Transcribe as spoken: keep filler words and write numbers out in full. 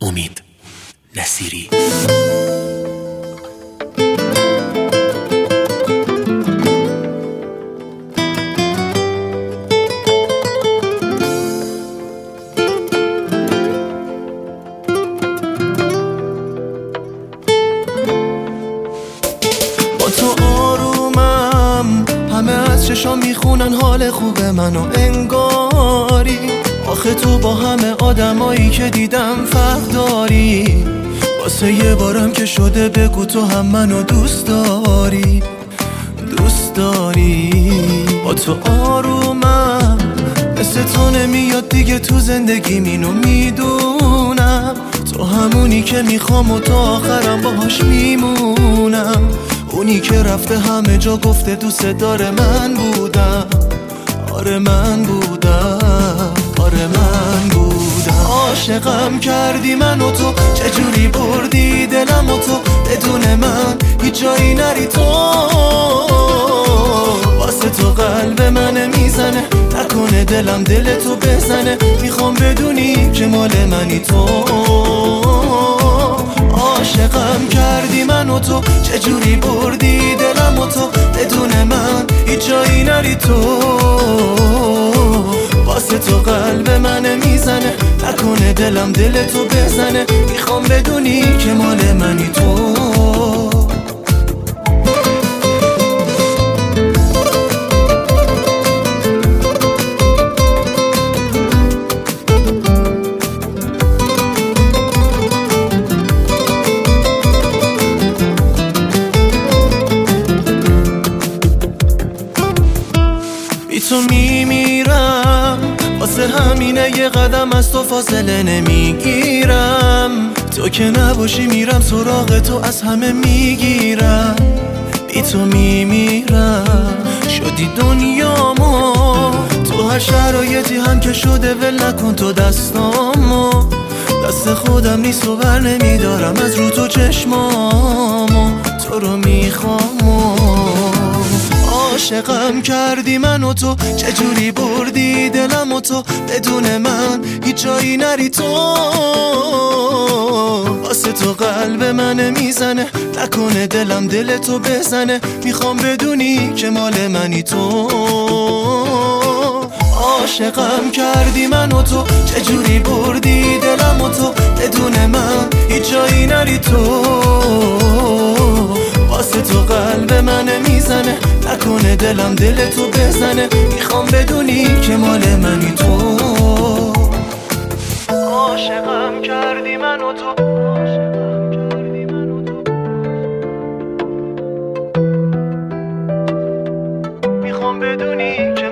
امید نصیری. با تو آرومم، همه از چشام میخونن حال خوب منو انگاری. آخه تو با همه آدمایی که دیدم فرق داری. واسه یه بارم که شده بگو تو هم منو دوست داری، دوست داری. با تو آرومم، مثل تو نمیاد دیگه تو زندگی مینو میدونم. تو همونی که میخوام و تا آخرم باهاش میمونم. اونی که رفته همه جا گفته دوست داره من بودم. آره من بودم، آره من بودم. عاشقم کردی من و تو، چجوری بردی دلم و تو. بدون من هیچ جایی نری تو. واسه تو قلب من میزنه، نکنه دلم دل تو بزنه. میخوام بدونی که مال منی تو. عاشقم کردی من و تو، چجوری بردی دلم و تو. بدون من هیچ جایی نری تو. واسه تو قلب من میزنه، نکنه دلم دل تو بزنه. میخوام بدونی که مال منی تو. بی تو میمیرم، واسه همینه یه قدم از تو فاصله نمیگیرم. تو که نباشی میرم سراغ تو، از همه میگیرم. بی تو میمیرم، شدی دنیامو. تو هر شرایطی هم که شده ول نکن تو دستامو. دست خودم نیست و بر نمیدارم از رو تو چشمامو. تو رو میخوام. عاشقم کردی من و تو، چجوری بردی دلم و تو. بدون من هیچ جایی نری تو. واسه تو قلب من میزنه، نکنه دلم دل تو بزنه. میخوام بدونی که مال منی تو. عاشقم کردی من و تو، چجوری بردی دلم و تو. بدون من هیچ جایی نری تو. واسه تو قلب من میزنه، نکنه دلم دل تو بزنه. میخوام بدونی که مال منی تو. عاشقم کردی من و تو. میخوام بدونی که